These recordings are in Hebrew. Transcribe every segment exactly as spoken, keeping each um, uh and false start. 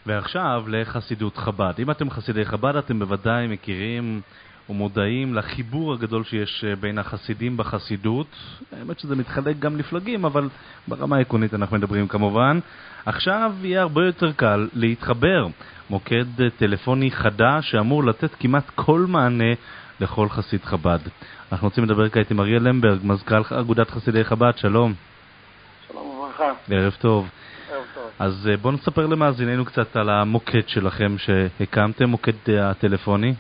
ועכשיו לחסידות חב"ד. אם אתם חסידי חב"ד, אתם בוודאי מכירים ומודעים לחיבור הגדול שיש בין החסידים בחסידות. האמת שזה מתחלק גם לפלגים, אבל ברמה העקרונית אנחנו מדברים כמובן. עכשיו יהיה הרבה יותר קל להתחבר. מוקד טלפוני חדש שאמור לתת כמעט כל מענה לכל חסיד חב"ד. אנחנו רוצים לדבר כעת עם אריאל למברג, מזכ"ל אגודת חסידי חב"ד. שלום. שלום וברכה. ערב טוב. ערב טוב. אז בואו נספר למאזיננו קצת על המוקד שלכם שהקמתם, מוקד הטלפוני.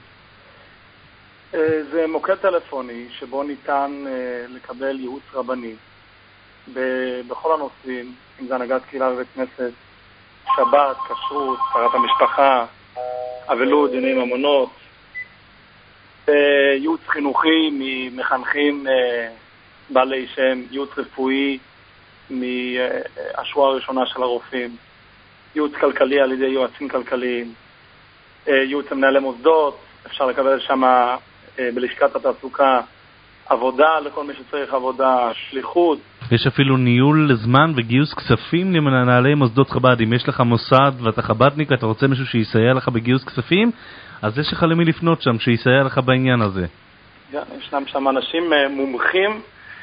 זה מוקד טלפוני שבו ניתן לקבל ייעוץ רבני בכל הנושאים, אם זה הנהגת קהילה בבית כנסת, שבת, כשרות, טהרת המשפחה, אבלות, דיני ממונות, ייעוץ חינוכי ממחנכים בעלי שם, ייעוץ רפואי מהשורה הראשונה של הרופאים, ייעוץ כלכלי על ידי יועצים כלכליים, ייעוץ למנהלי מוסדות, אפשר לקבל שם בלשכת התעסוקה עבודה לכל מי שצריך עבודה, שליחות. יש אפילו ניהול זמן וגיוס כספים למנהלי מוסדות חב"ד. אם יש לך מוסד ואתה חב"דניק ואתה רוצה מישהו שיסייע לך בגיוס כספים, אז יש לך למי לפנות שם שיסייע לך בעניין הזה. כן, ישנם שם אנשים מומחים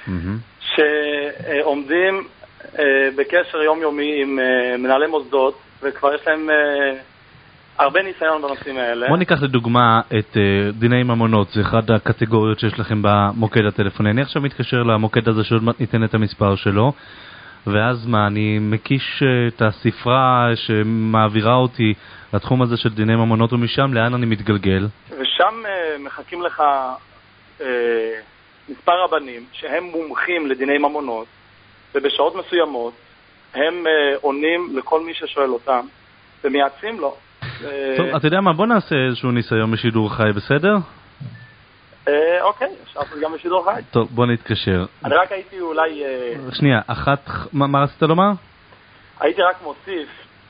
שעומדים בקשר יומיומי עם מנהלי מוסדות, וכבר יש להם הרבה ניסיון בנושאים האלה. בוא ניקח לדוגמה את uh, דיני ממונות, זה אחד הקטגוריות שיש לכם במוקד הטלפוני. אני עכשיו מתקשר למוקד הזה שעוד ניתן את המספר שלו, ואז מה, אני מקיש uh, את הספרה שמעבירה אותי לתחום הזה של דיני ממונות, ומשם לאן אני מתגלגל? ושם uh, מחכים לך uh, מספר רבנים שהם מומחים לדיני ממונות, ובשעות מסוימות הם uh, עונים לכל מי ששואל אותם, ומייעצים לו. טוב, אתה יודע מה, בוא נעשה איזשהו ניסיון בשידור חי, בסדר? אוקיי, אפשר גם בשידור חי. טוב, בוא נתקשר. אני רק הייתי אולי... שנייה, אחת, מה רצית לומר? הייתי רק מוסיף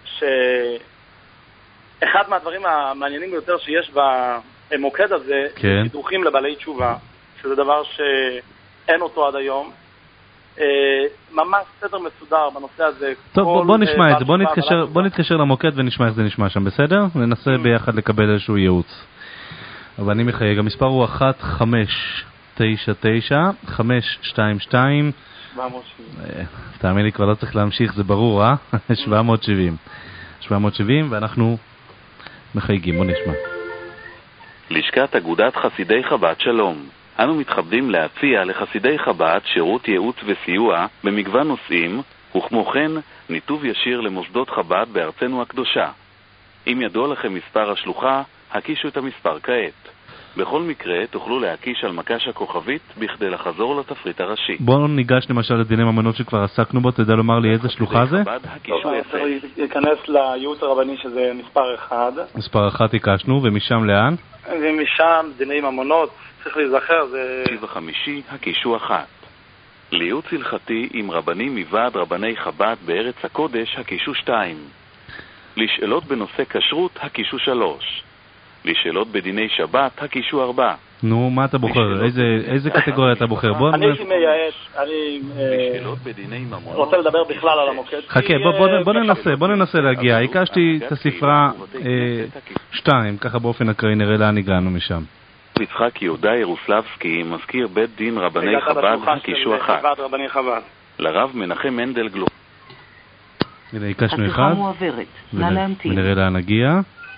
שאחד מהדברים המעניינים ביותר שיש במוקד הזה, שידוכים לבעלי תשובה, שזה דבר שאין אותו עד היום. ממש סדר מסודר בנושא הזה. טוב, בוא נשמע את זה, בוא נתקשר למוקד ונשמע איך זה נשמע שם, בסדר? ננסה ביחד לקבל איזשהו ייעוץ. אבל אני מחייג, המספר הוא אחת חמש תשע תשע חמש שתיים שתיים שבע מאות שבעים. תאמין לי, כבר לא צריך להמשיך, זה ברור, אה? שבע מאות שבעים. שבע מאות שבעים, ואנחנו מחייגים, בוא נשמע. לשכת אגודת חסידי חב"ד, שלום. אנו מתכבדים להציע לחסידי חב"ד שירות ייעוץ וסיוע במגוון נושאים, וכמו כן ניתוב ישיר למוסדות חב"ד בארצנו הקדושה. אם ידוע לכם מספר השלוחה, הקישו את המספר כעת. בכל מקרה תוכלו להקיש על מקש הכוכבית בכדי לחזור לתפריט הראשי. בואו ניגש למשל לדיני ממונות שכבר עסקנו בו, תדע לומר לי איזה שלוחה זה? טוב, ייכנס לייעוץ הרבני שזה מספר אחד. מספר אחד הקשנו, ומשם לאן? ומשם דיני ממונות. צריך להיזכר, זה... שבע חמישי, הקישו אחת. לייעוץ הלכתי עם רבנים מוועד רבני חב"ד בארץ הקודש, הקישו שתיים. לשאלות בנושא כשרות, הקישו שלוש. לשאלות בדיני שבת, הקישו ארבע. נו, מה אתה בוחר? איזה, איזה קטגוריה אתה בוחר? בוא... אני הייתי מייאש, אני... לשאלות בדיני ממונות. רוצה לדבר בכלל על המוקד. חכה, בוא, בוא, בוא ננסה, בוא ננסה להגיע. הקשתי את הספרה שתיים, ככה באופן אקראי נראה לאן הגענו משם. יצחק יהודה ירוסלבסקי, מזכיר בית דין רבני חב"ד, הקישו אחת. לרב מנחם מנדל גלו. הנה, הקשנו אחד. ונראה לאן נגיע.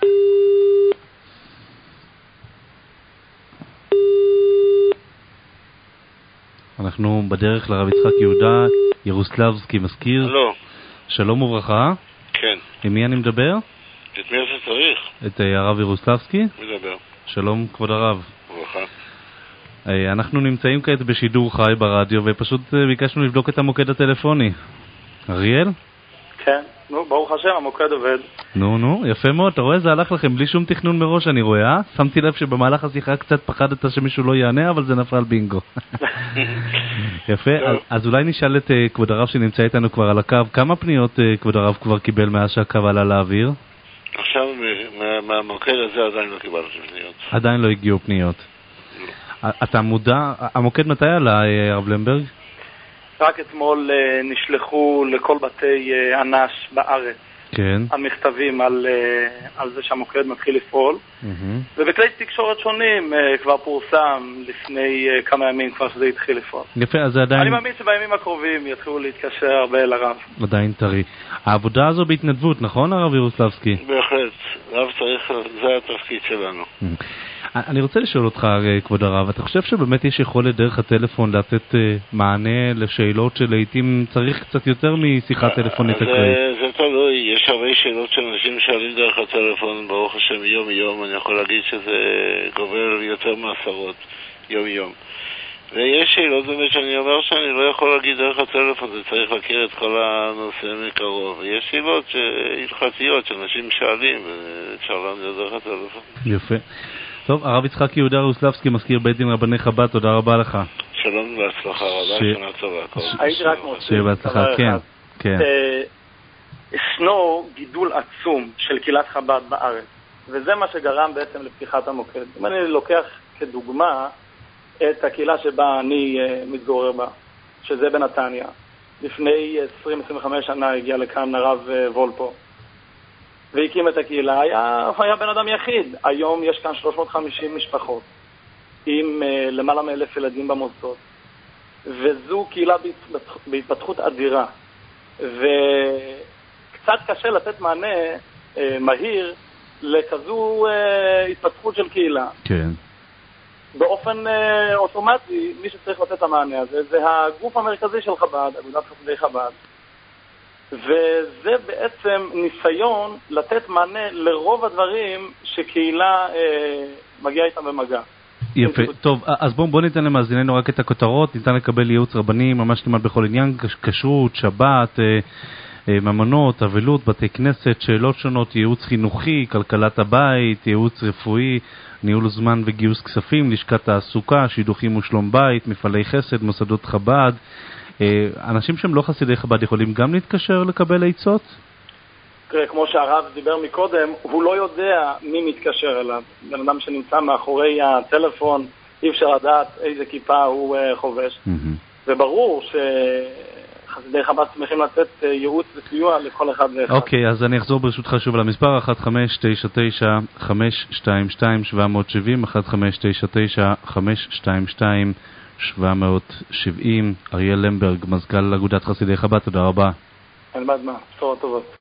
אנחנו בדרך לרב יצחק יהודה ירוסלבסקי, מזכיר. הלו. שלום וברכה. כן. עם מי אני מדבר? את מי שצריך? את הרב ירוסלבסקי? מדבר. שלום כבוד הרב. ברכה. אנחנו נמצאים כעת בשידור חי ברדיו, ופשוט ביקשנו לבדוק את המוקד הטלפוני. אריאל? כן, נו, ברוך השם, המוקד עובד. נו, נו, יפה מאוד, אתה רואה, זה הלך לכם בלי שום תכנון מראש, אני רואה, אה? שמתי לב שבמהלך השיחה קצת פחדת שמישהו לא יענה, אבל זה נפל בינגו. יפה, אז, אז אולי נשאל את uh, כבוד הרב שנמצא איתנו כבר על הקו, כמה פניות uh, כבוד הרב כבר קיבל מאז שהקו עלה לאוויר? עכשיו, מהמוקד הזה עדיין לא קיבלנו פניות. עדיין לא הגיעו פניות. אתה מודע, המוקד מתי עלה, הרב למברג? רק אתמול נשלחו לכל בתי אנש בארץ כן. המכתבים על, על זה שהמוקד מתחיל לפעול, mm-hmm. ובכלי תקשורת שונים כבר פורסם לפני כמה ימים כבר שזה התחיל לפעול. יפה, אז זה עדיין... אני מאמין שבימים הקרובים יתחילו להתקשר הרבה אל הרב. עדיין טרי. העבודה הזו בהתנדבות, נכון הרב ירוסלבסקי? בהחלט, רב צריך, זה התפקיד שלנו. Mm-hmm. אני רוצה לשאול אותך, כבוד הרב, אתה חושב שבאמת יש יכולת דרך הטלפון לתת מענה לשאלות שלעיתים צריך קצת יותר משיחת טלפונית אקראית? זה תלוי, יש הרבה שאלות שאנשים שואלים דרך הטלפון, ברוך השם יום יום, אני יכול להגיד שזה גובל יותר מעשרות יום יום. ויש שאלות באמת שאני אומר שאני לא יכול להגיד דרך הטלפון, זה צריך להכיר את כל הנושא מקרוב. ויש שאלות הלכתיות שאנשים שואלים, ואפשר לענות דרך הטלפון. יפה. טוב, הרב יצחק יהודה ירוסלבסקי, מזכיר בית דין רבני חב"ד, תודה רבה לך. שלום והצלחה רבה, שנה טובה. הייתי רק מוסיף. שיהיה בהצלחה, כן, כן. ישנו גידול עצום של קהילת חב"ד בארץ, וזה מה שגרם בעצם לפתיחת המוקד. אם אני לוקח כדוגמה את הקהילה שבה אני מתגורר בה, שזה בנתניה. לפני עשרים עד עשרים וחמש שנה הגיע לכאן הרב וולפו. והקים את הקהילה, היה, היה בן אדם יחיד. היום יש כאן שלוש מאות וחמישים משפחות, עם uh, למעלה מאלף ילדים במוסדות. וזו קהילה בהתפתח, בהתפתחות אדירה. וקצת קשה לתת מענה uh, מהיר לכזו uh, התפתחות של קהילה. כן. באופן uh, אוטומטי, מי שצריך לתת את המענה הזה, זה הגוף המרכזי של חב"ד, אגודת חסידי חב"ד. וזה בעצם ניסיון לתת מענה לרוב הדברים שקהילה אה, מגיעה איתם במגע. יפה, טוב, אז בואו בוא ניתן למאזיננו רק את הכותרות, ניתן לקבל ייעוץ רבני ממש כמעט בכל עניין, כשרות, שבת, אה, אה, ממונות, אבלות, בתי כנסת, שאלות שונות, ייעוץ חינוכי, כלכלת הבית, ייעוץ רפואי, ניהול זמן וגיוס כספים, לשכת תעסוקה, שידוכים ושלום בית, מפעלי חסד, מוסדות חב"ד. אנשים שהם לא חסידי חב"ד יכולים גם להתקשר לקבל עצות? תראה, כמו שהרב דיבר מקודם, הוא לא יודע מי מתקשר אליו. בן אדם שנמצא מאחורי הטלפון, אי אפשר לדעת איזה כיפה הוא חובש. וברור שחסידי חב"ד שמחים לתת ייעוץ וסיוע לכל אחד ואחד. אוקיי, אז אני אחזור ברשותך שוב על המספר אחת חמש תשע תשע חמש שתיים שתיים שבע שבע אפס, אחת חמש תשע תשע חמש שתיים שתיים שבע שבעים. אריאל למברג, מזכ"ל אגודת חסידי חב"ד, תודה רבה. אין בעד מה, בשורות טובות.